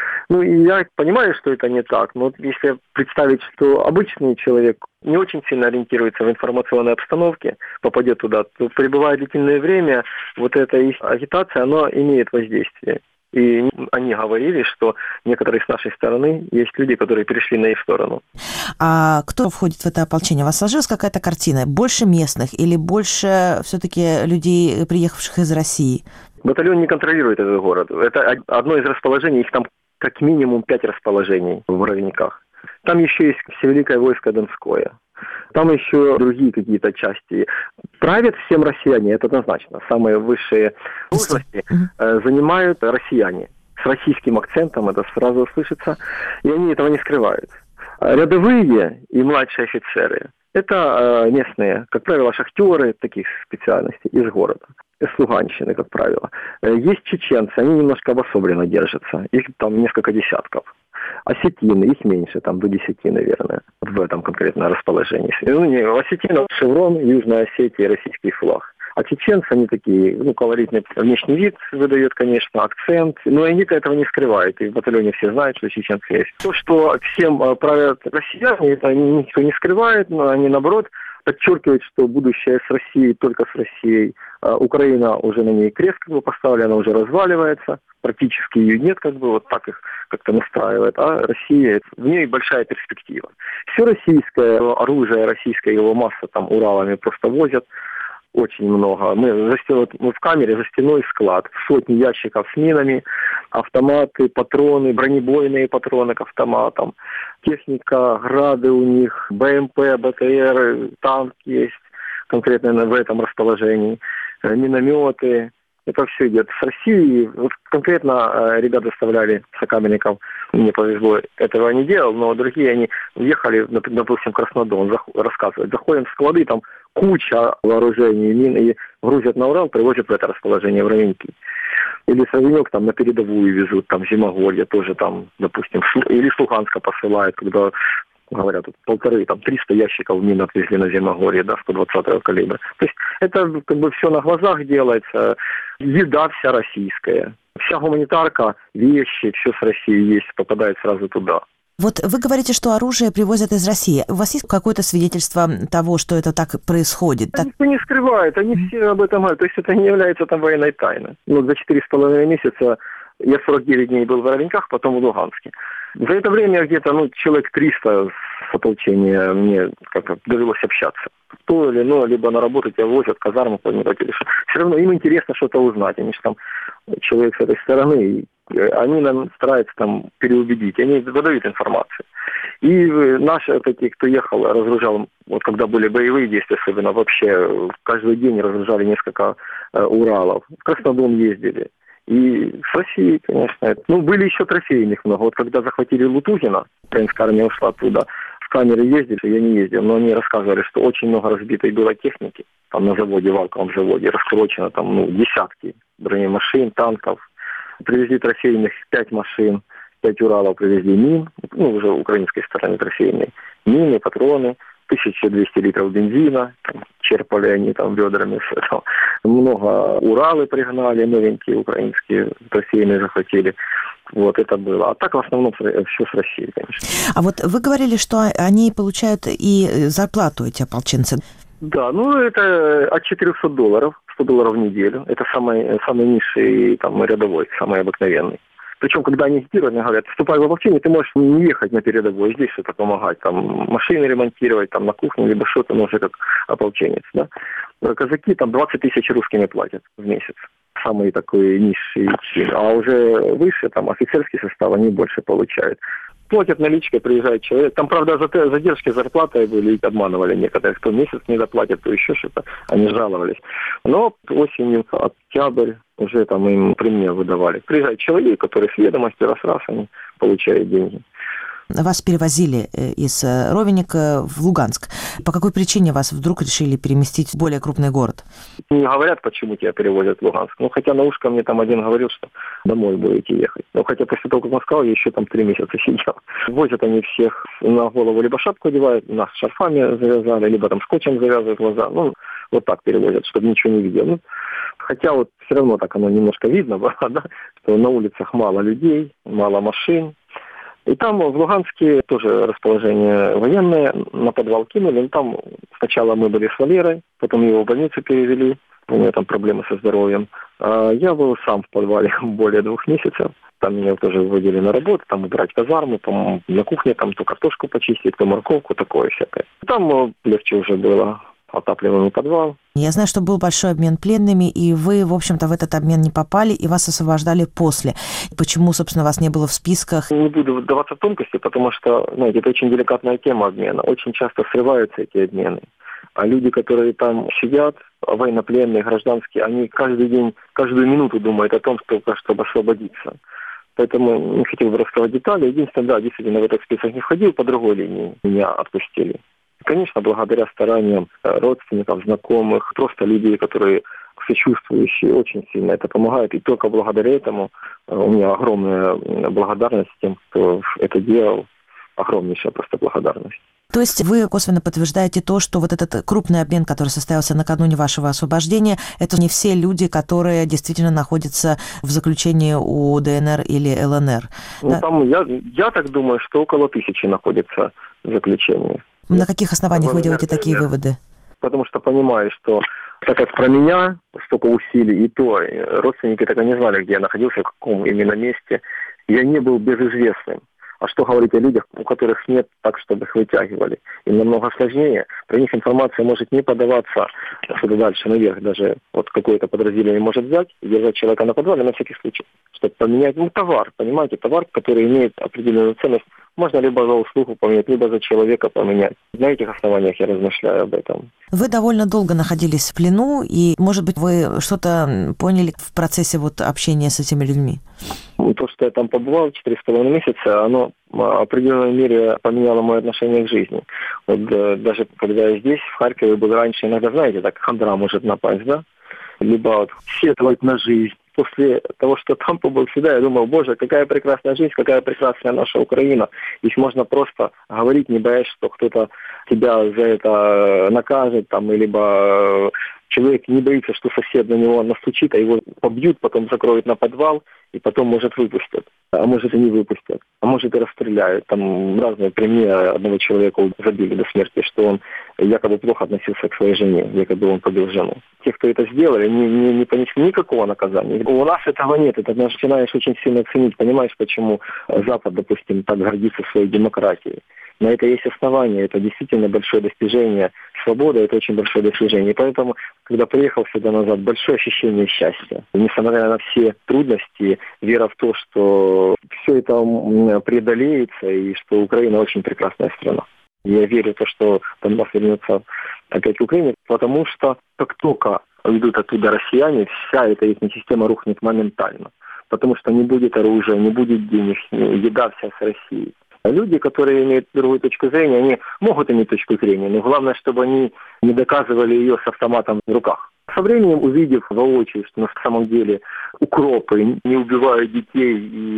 И я понимаю, что это не так, но если представить, что обычный человек не очень сильно ориентируется в информационной обстановке, попадет туда, то пребывая длительное время, вот эта их агитация, она имеет воздействие. И они говорили, что некоторые с нашей стороны есть люди, которые перешли на их сторону. А кто входит в это ополчение? У вас сложилась какая-то картина? Больше местных или больше все-таки людей, приехавших из России? Батальон не контролирует этот город. Это одно из расположений, их там как минимум 5 расположений в Ровеньках. Там еще есть Всевеликое войско Донское. Там еще другие какие-то части. Правят всем россияне, это однозначно. Самые высшие должности занимают россияне. С российским акцентом это сразу слышится. И они этого не скрывают. Рядовые и младшие офицеры – это местные, как правило, шахтеры таких специальностей из города. Из Луганщины, как правило. Есть чеченцы, они немножко обособленно держатся. Их там несколько десятков. Осетины, их меньше, там до 10, наверное, в этом конкретно расположении. Осетина, шеврон, Южная Осетия, российский флаг. А чеченцы, они такие, колоритный внешний вид выдают, конечно, акцент. Но они-то этого не скрывают. И в батальоне все знают, что чеченцы есть. То, что всем правят россияне, это никто не скрывает, но они, наоборот, подчеркивают, что будущее с Россией, только с Россией. Украина уже на ней крест поставлена, она уже разваливается. Практически ее нет, вот так их как-то настраивает. А Россия, в ней большая перспектива. Все российское оружие, российская его масса, там Уралами просто возят. Очень много. Мы в камере за стеной склад. Сотни ящиков с минами, автоматы, патроны, бронебойные патроны к автоматам. Техника, грады у них, БМП, БТР, танк есть конкретно в этом расположении. Минометы. Это все идет с России. Вот конкретно ребята доставляли сокамерников. Мне повезло, этого не делал, но другие, они ехали, допустим, в Краснодон, рассказывают. Заходим в склады, там куча вооружений, мин, и грузят на Урал, привозят в это расположение в Равеньки. Или Савинек там на передовую везут, там Зимогорье тоже там, допустим, или с Луганска посылают, когда говорят, тут 300 ящиков мин отвезли на Зимогорье, 120-го калибра. То есть это все на глазах делается, еда вся российская, вся гуманитарка, вещи, все с России есть, попадает сразу туда. Вот вы говорите, что оружие привозят из России. У вас есть какое-то свидетельство того, что это так происходит? Никто не скрывает, они все об этом говорят. То есть это не является там военной тайной. За 4,5 месяца я 49 дней был в Равеньках, потом в Луганске. За это время где-то человек 300 с ополчения мне как-то довелось общаться. То или иное, либо на работу тебя возят, казарму планировать или что. Все равно им интересно что-то узнать. Они же там человек с этой стороны, и они нам стараются там переубедить, они выдают информацию. И наши, кто ехал, разгружал, вот когда были боевые действия, особенно вообще каждый день разгружали несколько Уралов. В Краснодон ездили. И с Россией, конечно. Были еще трофейных много. Вот когда захватили Лутугина, украинская армия ушла оттуда, в камеры ездили, я не ездил, но они рассказывали, что очень много разбитой было техники. Там на заводе, в Валковом заводе, раскручено там десятки бронемашин, танков. Привезли трофейных 5 машин, 5 Уралов привезли мин, уже украинской стороны трофейной. Мины, патроны, 1200 литров бензина, черпали они там ведрами с этого. Много Уралы пригнали, новенькие украинские, трофейные захватили. Вот это было. А так в основном все с Россией, конечно. А вот вы говорили, что они получают и зарплату, эти ополченцы. Да, это от $400, $100 в неделю. Это самый низший рядовой, самый обыкновенный. Причем, когда они агитируют, они говорят, вступай в ополчение, ты можешь не ехать на передовой, здесь что-то помогать, там машины ремонтировать, там на кухне, либо что-то, уже как ополченец, да. Казаки там 20 тысяч русскими платят в месяц. Самый такой низший чин. А уже выше, там офицерский состав, они больше получают. Платят наличкой, приезжает человек. Там, правда, задержки зарплаты были, обманывали некоторых. Кто месяц не доплатят, то еще что-то. Они жаловались. Но осенью, октябрь, уже там им премию выдавали. Приезжает человек, который с ведомости раз они получают деньги. Вас перевозили из Ровенника в Луганск. По какой причине вас вдруг решили переместить в более крупный город? Не говорят, почему тебя перевозят в Луганск. Хотя на ушко мне там один говорил, что домой будете ехать. Хотя после того, как он сказал, я еще там 3 месяца сидел. Возят они всех на голову, либо шапку одевают, нас шарфами завязали, либо там скотчем завязывают глаза. Вот так перевозят, чтобы ничего не видел. Хотя все равно так оно немножко видно было, да, что на улицах мало людей, мало машин. И там в Луганске тоже расположение военное, на подвал кинули. Там сначала мы были с Валерой, потом его в больницу перевели, у него там проблемы со здоровьем. А я был сам в подвале более 2 месяцев. Там меня тоже выводили на работу, там убирать казарму, на кухне там то картошку почистить, то морковку, такое всякое. Там легче уже было. отапливаемый подвал. Я знаю, что был большой обмен пленными, и вы, в общем-то, в этот обмен не попали, и вас освобождали после. Почему, собственно, вас не было в списках? Не буду вдаваться в тонкости, потому что, знаете, это очень деликатная тема обмена. Очень часто срываются эти обмены. А люди, которые там сидят, военнопленные, гражданские, они каждый день, каждую минуту думают о том, чтобы освободиться. Поэтому не хотел бы рассказать детали. Единственное, да, действительно, в этот список не входил, по другой линии меня отпустили. Конечно, благодаря стараниям родственников, знакомых, просто людей, которые сочувствующие, очень сильно это помогает. И только благодаря этому у меня огромная благодарность тем, кто это делал. Огромнейшая просто благодарность. То есть вы косвенно подтверждаете то, что вот этот крупный обмен, который состоялся накануне вашего освобождения, это не все люди, которые действительно находятся в заключении у ДНР или ЛНР. Ну, там, я так думаю, что около 1000 находится в заключении. На каких основаниях вы делаете такие выводы? Потому что понимаю, что так как про меня столько усилий, и то родственники так и не знали, где я находился, в каком именно месте. Я не был безызвестным. А что говорить о людях, у которых нет так, чтобы их вытягивали? Им намного сложнее. Про них информация может не подаваться сюда дальше, наверх. Даже вот какое-то подразделение может взять и держать человека на подвале на всякий случай, чтобы поменять товар, понимаете, товар, который имеет определенную ценность. Можно либо за услугу поменять, либо за человека поменять. На этих основаниях я размышляю об этом. Вы довольно долго находились в плену, и, может быть, вы что-то поняли в процессе общения с этими людьми? То, что я там побывал 4,5 месяца, оно в определенной мере поменяло мое отношение к жизни. Вот даже когда я здесь, в Харькове был раньше, иногда, знаете, так хандра может напасть, да? Либо вот сетовать на жизнь. После того, что там побыл всегда, я думал, боже, какая прекрасная жизнь, какая прекрасная наша Украина. Здесь можно просто говорить, не боясь, что кто-то тебя за это накажет, там, либо человек не боится, что сосед на него настучит, а его побьют, потом закроют на подвал, и потом, может, выпустят. А может, и не выпустят. А может, и расстреляют. Там разные. При мне одного человека забили до смерти, что он якобы плохо относился к своей жене, якобы он побил жену. Те, кто это сделали, не понесли никакого наказания. У нас этого нет. Это начинаешь очень сильно ценить. Понимаешь, почему Запад, допустим, так гордится своей демократией. На это есть основания. Это действительно большое достижение. Свобода – это очень большое достижение. И поэтому, когда приехал сюда назад, большое ощущение счастья. Несмотря на все трудности, вера в то, что все это преодолеется и что Украина очень прекрасная страна. Я верю в то, что Донбасс вернется опять в Украину, потому что как только уйдут оттуда россияне, вся эта их система рухнет моментально. Потому что не будет оружия, не будет денег, еда вся с России. Люди, которые имеют другую точку зрения, они могут иметь точку зрения, но главное, чтобы они не доказывали ее с автоматом в руках. Со временем, увидев воочию, что на самом деле укропы не убивают детей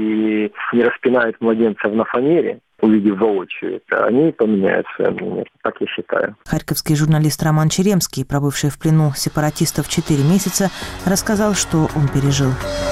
и не распинают младенцев на фанере, увидев воочию это, они поменяют свое мнение. Так я считаю. Харьковский журналист Роман Черемский, пробывший в плену сепаратистов 4 месяца, рассказал, что он пережил.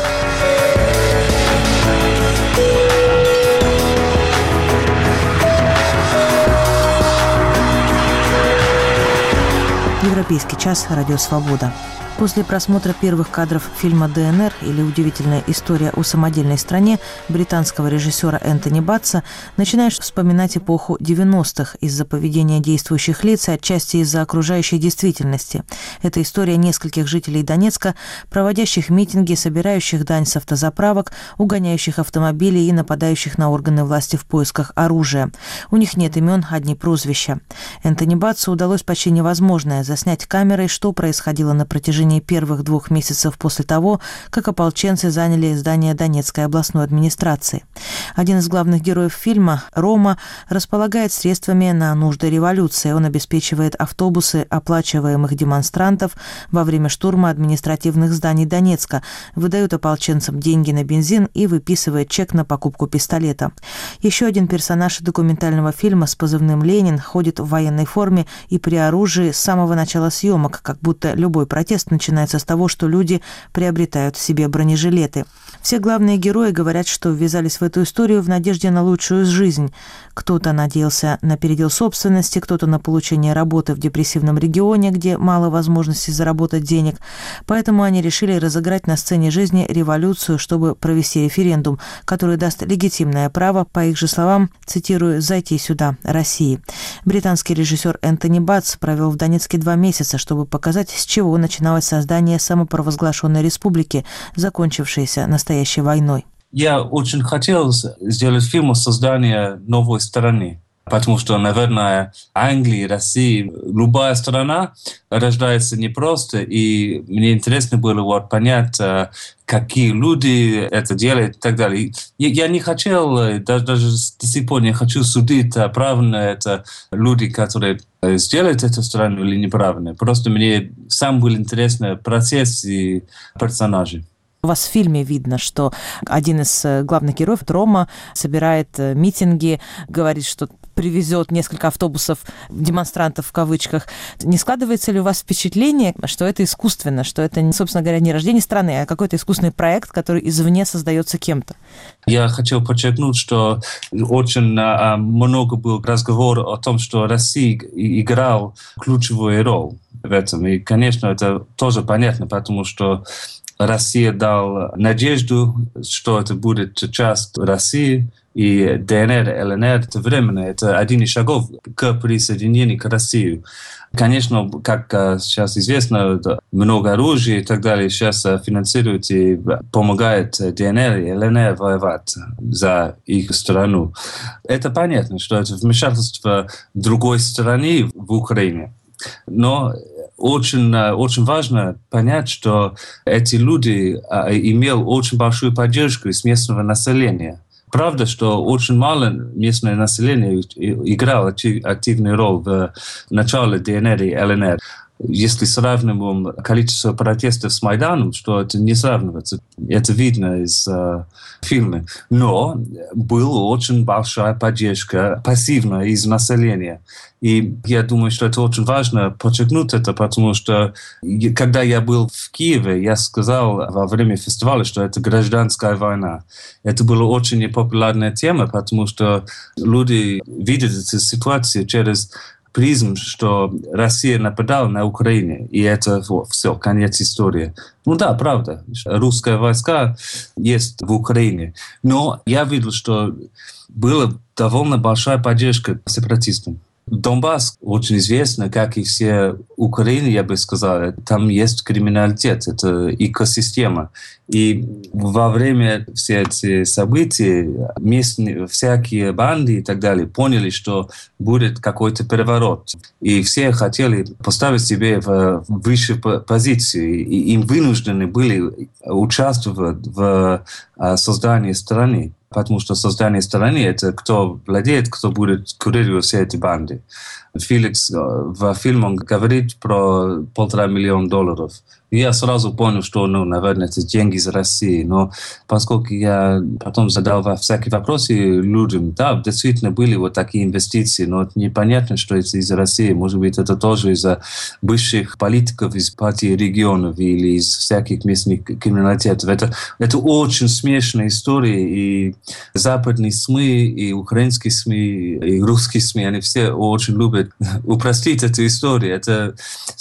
Европейский час. Радио «Свобода». После просмотра первых кадров фильма «ДНР» или «Удивительная история о самодельной стране» британского режиссера Энтони Батса начинаешь вспоминать эпоху 90-х из-за поведения действующих лиц и отчасти из-за окружающей действительности. Это история нескольких жителей Донецка, проводящих митинги, собирающих дань с автозаправок, угоняющих автомобили и нападающих на органы власти в поисках оружия. У них нет имен, одни прозвища. Энтони Батсу удалось почти невозможное – заснять камерой, что происходило на протяжении первых 2 месяцев после того, как ополченцы заняли здание Донецкой областной администрации. Один из главных героев фильма, Рома, располагает средствами на нужды революции. Он обеспечивает автобусы оплачиваемых демонстрантов во время штурма административных зданий Донецка, выдает ополченцам деньги на бензин и выписывает чек на покупку пистолета. Еще один персонаж документального фильма с позывным «Ленин» ходит в военной форме и при оружии с самого начала съемок, как будто любой протест начинается с того, что люди приобретают себе бронежилеты. Все главные герои говорят, что ввязались в эту историю в надежде на лучшую жизнь. Кто-то надеялся на передел собственности, кто-то на получение работы в депрессивном регионе, где мало возможностей заработать денег. Поэтому они решили разыграть на сцене жизни революцию, чтобы провести референдум, который даст легитимное право, по их же словам, цитирую, «зайти сюда, России». Британский режиссер Энтони Батс провел в Донецке 2 месяца, чтобы показать, с чего начиналось создание самопровозглашенной республики, закончившейся настоящей войной. Я очень хотел сделать фильм о создании новой страны, потому что, наверное, Англия, Россия, любая страна рождается непросто, и мне интересно было понять, какие люди это делают и так далее. Я не хотел, даже до сих пор не хочу судить, правильно это люди, которые сделают эту страну или неправильно. Просто мне сам был интересен процесс и персонажи. У вас в фильме видно, что один из главных героев, Рома, собирает митинги, говорит, что привезет несколько автобусов демонстрантов в кавычках. Не складывается ли у вас впечатление, что это искусственно, что это, собственно говоря, не рождение страны, а какой-то искусственный проект, который извне создается кем-то? Я хотел подчеркнуть, что очень много был разговор о том, что Россия играла ключевую роль в этом. И, конечно, это тоже понятно, потому что Россия дала надежду, что это будет часть России, и ДНР, ЛНР — это временно, это один из шагов к присоединению к России. Конечно, как сейчас известно, много оружия и так далее сейчас финансирует и помогает ДНР и ЛНР воевать за их страну. Это понятно, что это вмешательство другой страны в Украине. Но очень важно понять, что эти люди имели очень большую поддержку из местного населения. Правда, что очень мало местное население играло активную роль в начале ДНР и ЛНР. Если сравниваем количество протестов с Майданом, что это не сравнивается, это видно из фильма. Но была очень большая поддержка пассивная из населения. И я думаю, что это очень важно подчеркнуть это, потому что когда я был в Киеве, я сказал во время фестиваля, что это гражданская война. Это была очень непопулярная тема, потому что люди видят эту ситуацию через призм, что Россия нападала на Украину, и это все, конец истории. Ну да, правда, русские войска есть в Украине. Но я видел, что была довольно большая поддержка сепаратистам. Донбасс очень известно, как и все Украины, я бы сказал, там есть криминалитет, это экосистема. И во время всех этих событий местные всякие банды и так далее поняли, что будет какой-то переворот. И все хотели поставить себе в высшую позицию. И им вынуждены были участвовать в создании страны. Потому что создание страны — это кто владеет, кто будет курировать все эти банды. Феликс в фильме говорит про $1,5 миллиона. Я сразу понял, что, наверное, это деньги из России. Но поскольку я потом задал всякие вопросы людям, да, действительно были вот такие инвестиции, но непонятно, что это из России. Может быть, это тоже из-за бывших политиков из партии регионов или из всяких местных криминалитетов. Это очень смешная история, и западные СМИ, и украинские СМИ, и русские СМИ, они все очень любят упростить эту историю. Это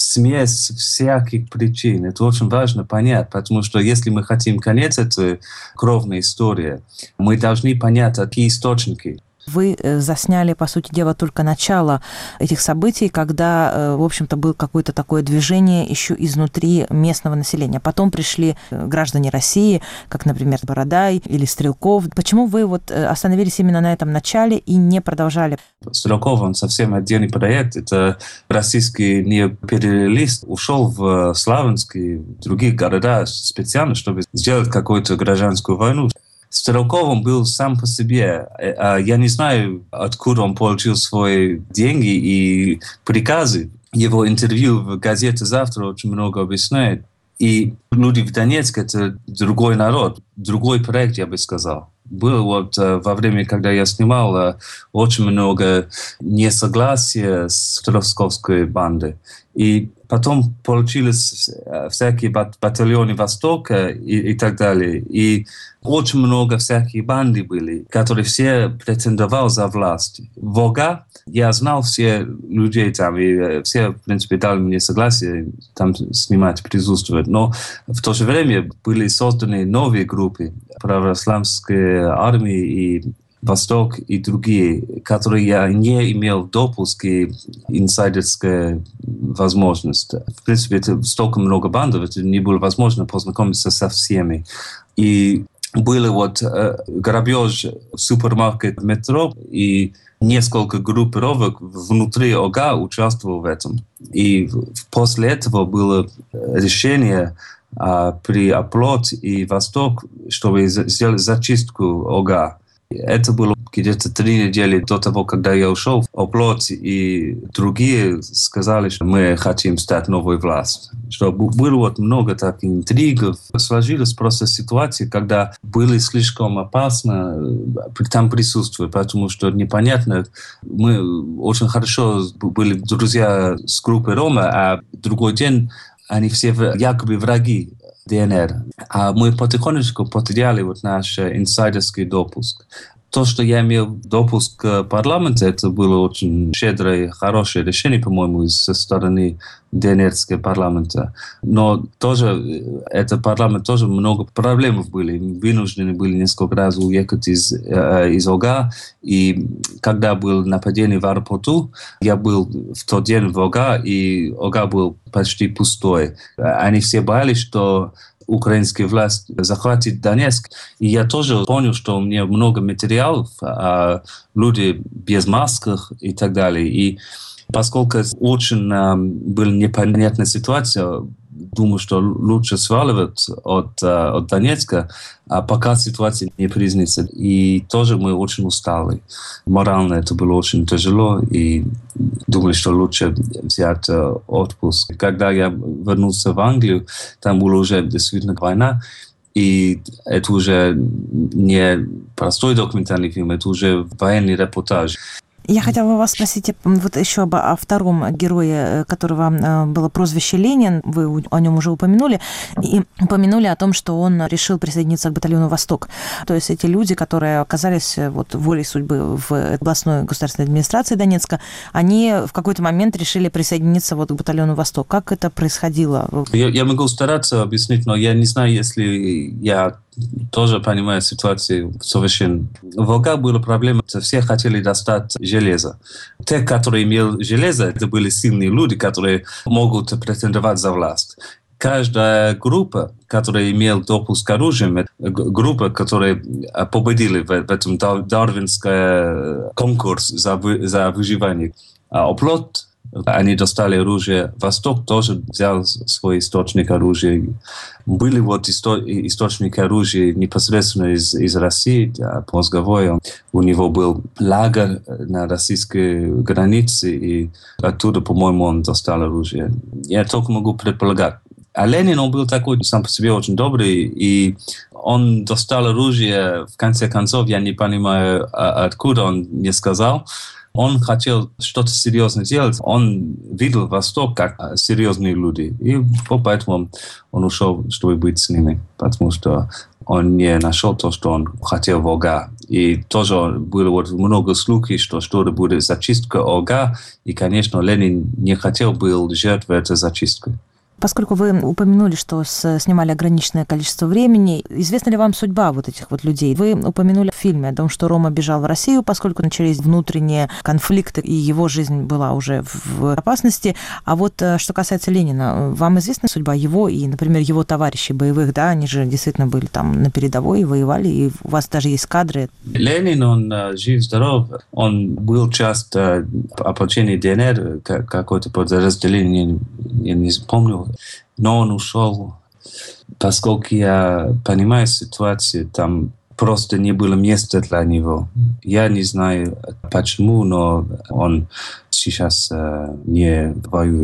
смесь всяких причин. Это очень важно понять, потому что если мы хотим конец этой кровной истории, мы должны понять, какие источники. Вы засняли, по сути дела, только начало этих событий, когда, в общем-то, было какое-то такое движение еще изнутри местного населения. Потом пришли граждане России, как, например, Бородай или Стрелков. Почему вы вот остановились именно на этом начале и не продолжали? Стрелков, он совсем отдельный проект. Это российский неоимпериалист ушел в Славянск и другие города специально, чтобы сделать какую-то гражданскую войну. Стрелковым был сам по себе. Я не знаю, откуда он получил свои деньги и приказы. Его интервью в газете «Завтра» очень много объясняет. И люди в Донецке — это другой народ, другой проект, я бы сказал. Было вот во время, когда я снимал, очень много несогласия с Тросковской бандой. И потом получились всякие батальоны Востока и так далее. И очень много всяких банды были, которые все претендовали за власть. Вога, я знал все людей там, и все, в принципе, дали мне согласие там снимать, присутствовать. Но в то же время были созданы новые группы, православские армии и Восток и другие, которые я не имел допуск и инсайдерская возможность. В принципе, это столько много бандов, это не было возможно познакомиться со всеми. И был вот грабеж в супермаркет в метро, и несколько группировок внутри ОГА участвовало в этом. И после этого было решение при Оплот и Восток, чтобы сделать зачистку ОГА. Это было где-то 3 недели до того, когда я ушел. Оплот и другие сказали, что мы хотим стать новой властью. Что было вот много таких интриг. Сложилась просто ситуация, когда было слишком опасно там присутствовать, потому что непонятно. Мы очень хорошо были друзья с группой Рома, а другой день они все якобы враги ДНР. А мы потихонечку потеряли вот наш инсайдерский допуск. То, что я имел допуск к парламенту, это было очень щедрое, хорошее решение, по-моему, со стороны ДНРского парламента. Но тоже этот парламент тоже много проблем были. Вынуждены были несколько раз уехать из ОГА. И когда было нападение в аэропорту, я был в тот день в ОГА, и ОГА был почти пустой. Они все боялись, что украинская власть захватит Донецк. И я тоже понял, что у меня много материалов, люди без масок и так далее. И поскольку очень была непонятная ситуация, думаю, что лучше сваливать от Донецка, пока ситуация не признается. И тоже мы очень устали. Морально это было очень тяжело, и думали, что лучше взять отпуск. Когда я вернулся в Англию, там была уже действительно война, и это уже не простой документальный фильм, это уже военный репортаж. Я хотела вас спросить вот еще о втором герое, которого было прозвище Ленин. Вы о нем уже упомянули. И упомянули о том, что он решил присоединиться к батальону «Восток». То есть эти люди, которые оказались вот волей судьбы в областной государственной администрации Донецка, они в какой-то момент решили присоединиться вот к батальону «Восток». Как это происходило? Я могу стараться объяснить, но я не знаю, если я тоже понимаю ситуацию совершенно. В ОГА была проблема, что все хотели достать железо. Те, которые имели железо, это были сильные люди, которые могут претендовать за власть. Каждая группа, которая имела допуск к оружию, это группа, которая победила в этом дарвинском конкурсе за выживание. Оплот, они достали оружие. Восток тоже взял свой источник оружия. Были вот источники оружия непосредственно из России, мозговой. У него был лагерь на российской границе, и оттуда, по-моему, он достал оружие. Я только могу предполагать. А Ленин, он был такой сам по себе очень добрый, и он достал оружие. В конце концов, я не понимаю, откуда он не сказал. Он хотел что-то серьезное делать. Он видел Восток как серьезные люди. И поэтому он ушел, чтобы быть с ними. Потому что он не нашел то, что он хотел в ОГА. И тоже было вот много слухов, что что-то будет зачистка ОГА. И, конечно, Ленин не хотел был жертвой этой зачистки. Поскольку вы упомянули, что снимали ограниченное количество времени, известна ли вам судьба вот этих вот людей? Вы упомянули в фильме о том, что Рома бежал в Россию, поскольку начались внутренние конфликты, и его жизнь была уже в опасности. А вот что касается Ленина, вам известна судьба его и, например, его товарищей боевых, да? Они же действительно были там на передовой, воевали, и у вас даже есть кадры. Ленин, он жив-здоров, он был часть ополчения ДНР, какое-то подразделение, я не помню. Но он ушел, поскольку я понимаю ситуацию, там просто не было места для него. Я не знаю почему, но он сейчас не воюет.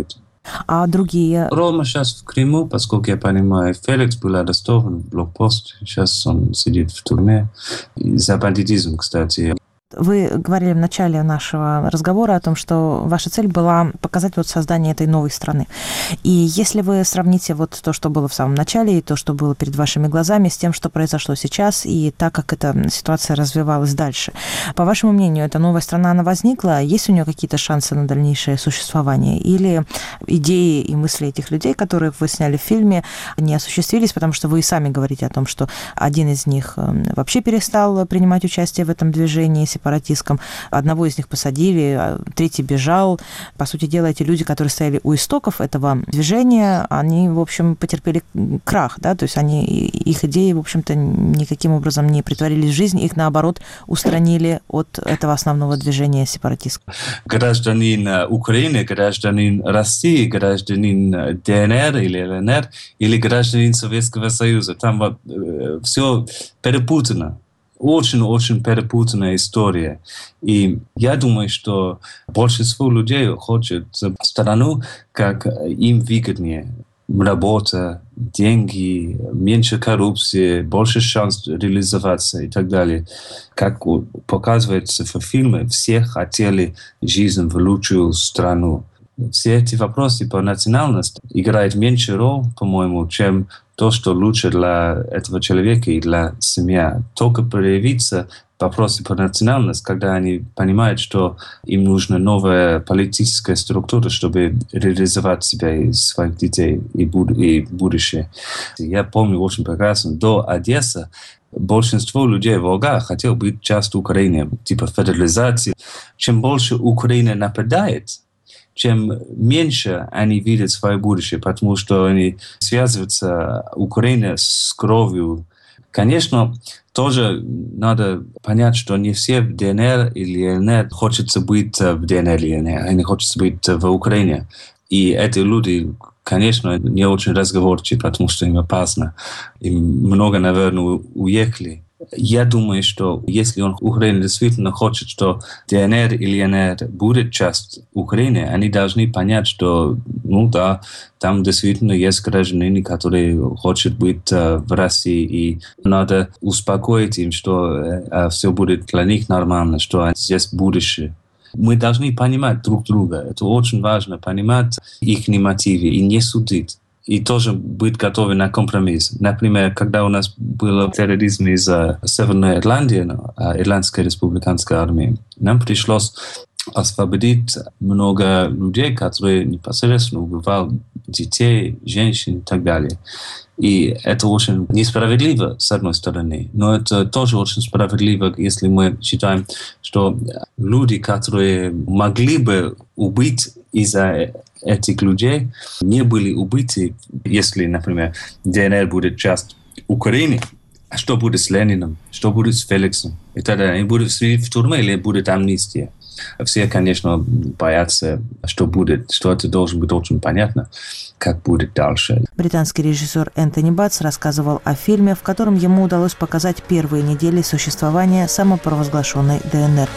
А другие? Рома сейчас в Крыму, поскольку я понимаю, Феликс был арестован в блокпост. Сейчас он сидит в тюрьме. За бандитизм, кстати. Вы говорили в начале нашего разговора о том, что ваша цель была показать вот создание этой новой страны. И если вы сравните вот то, что было в самом начале, и то, что было перед вашими глазами, с тем, что произошло сейчас, и так, как эта ситуация развивалась дальше, по вашему мнению, эта новая страна, она возникла? Есть у нее какие-то шансы на дальнейшее существование? Или идеи и мысли этих людей, которые вы сняли в фильме, не осуществились, потому что вы и сами говорите о том, что один из них вообще перестал принимать участие в этом движении сепаратистском, одного из них посадили, третий бежал. По сути дела, эти люди, которые стояли у истоков этого движения, они, в общем, потерпели крах, да, то есть их идеи, в общем-то, никаким образом не претворились в жизнь, их, наоборот, устранили от этого основного движения сепаратистского. Гражданин Украины, гражданин России, гражданин ДНР или ЛНР, или гражданин Советского Союза. Там все перепутано. Очень-очень перепутанная история. И я думаю, что большинство людей хочет страну, как им выгоднее. Работа, деньги, меньше коррупции, больше шанс реализоваться и так далее. Как показывается в фильме, все хотели жизнь в лучшую страну. Все эти вопросы по национальности играют меньше роль, по-моему, чем то, что лучше для этого человека и для семьи. Только проявится вопросы по национальности, когда они понимают, что им нужна новая политическая структура, чтобы реализовать себя и своих детей и будущее. Я помню очень прекрасно, до Одессы большинство людей в Волга хотел быть частью Украины, типа федерализации. Чем больше Украина нападает, чем меньше они видят свое будущее, потому что они связываются Украина с кровью. Конечно, тоже надо понять, что не все в ДНР или ЛНР хочется быть в ДНР или ЛНР, они хотят быть в Украине. И эти люди, конечно, не очень разговорчивы, потому что им опасно. И много, наверное, уехали. Я думаю, что если Украина действительно хочет, что ДНР или ЛНР будет часть Украины, они должны понять, что, да, там действительно есть граждане, которые хотят быть в России, и надо успокоить им, что все будет для них нормально, что здесь будущее. Мы должны понимать друг друга. Это очень важно, понимать их мотивы и не судить. И тоже быть готовы на компромисс. Например, когда у нас был терроризм из Северной Ирландии, Ирландской республиканской армии, нам пришлось освободить много людей, которые непосредственно убивали детей, женщин и так далее. И это очень несправедливо, с одной стороны, но это тоже очень справедливо, если мы считаем, что люди, которые могли бы убить из-за этих людей, не были убиты, если, например, ДНР будет часть Украины. А что будет с Лениным? Что будет с Феликсом? И тогда они будут в тюрьме или будет амнистия? Все, конечно, боятся, что будет, что это должно быть очень понятно, как будет дальше. Британский режиссер Энтони Батс рассказывал о фильме, в котором ему удалось показать первые недели существования самопровозглашенной ДНР.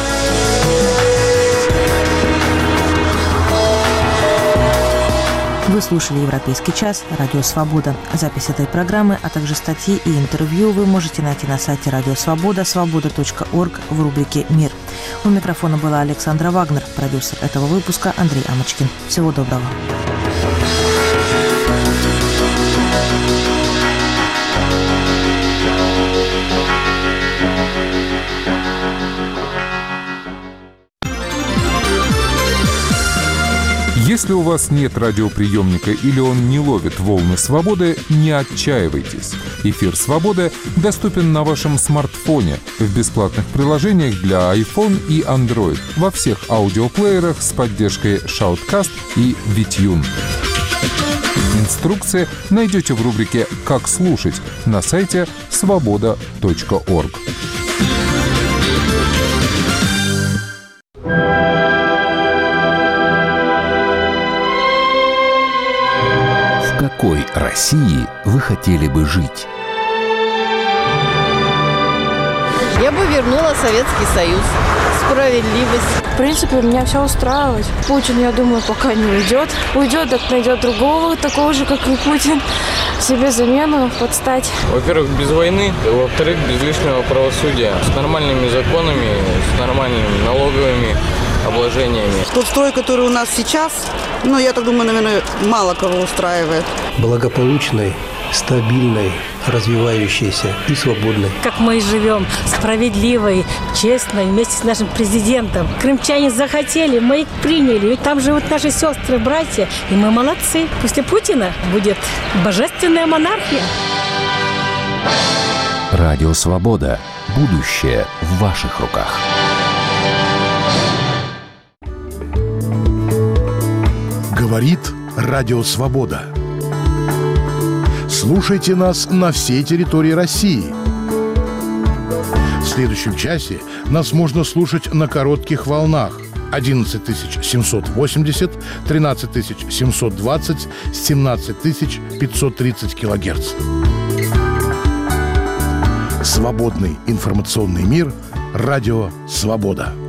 Вы слушали «Европейский час», радио «Свобода». Запись этой программы, а также статьи и интервью вы можете найти на сайте радио «Свобода», svoboda.org в рубрике «Мир». У микрофона была Александра Вагнер, продюсер этого выпуска Андрей Амочкин. Всего доброго. Если у вас нет радиоприемника или он не ловит волны свободы, не отчаивайтесь. Эфир «Свобода» доступен на вашем смартфоне в бесплатных приложениях для iPhone и Android во всех аудиоплеерах с поддержкой Shoutcast и VTune. Инструкции найдете в рубрике «Как слушать» на сайте svoboda.org. В какой России вы хотели бы жить? Я бы вернула Советский Союз. Справедливость. В принципе, меня все устраивает. Путин, я думаю, пока не уйдет. Уйдет, так найдет другого, такого же, как и Путин. Себе замену подстать. Во-первых, без войны. Во-вторых, без лишнего правосудия. С нормальными законами, с нормальными налоговыми обложениями. Тот строй, который у нас сейчас, я так думаю, наверное, мало кого устраивает. Благополучной, стабильной, развивающейся и свободной. Как мы и живем, справедливой, честной, вместе с нашим президентом. Крымчане захотели, мы их приняли. Ведь там живут наши сестры, братья, и мы молодцы. После Путина будет божественная монархия. Радио «Свобода». Будущее в ваших руках. Говорит Радио «Свобода». Слушайте нас на всей территории России. В следующем часе нас можно слушать на коротких волнах 11 780, 13 720, 17 530 килогерц. Свободный информационный мир. Радио «Свобода».